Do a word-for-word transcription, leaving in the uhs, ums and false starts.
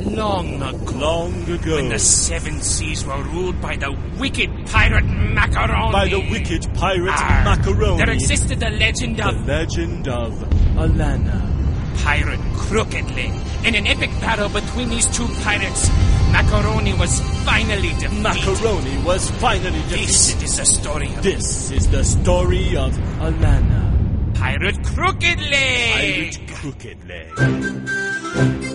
long ago. Long ago. When the seven seas were ruled by the wicked pirate Macaroni. By the wicked pirate Arr, Macaroni. There existed the legend The of... legend of Alana. Pirate Crooked Leg. In an epic battle between these two pirates, Macaroni was finally defeated. Macaroni was finally defeated. This is the story of... This is the story of Alana. Pirate Crooked Leg. Pirate Crooked Leg.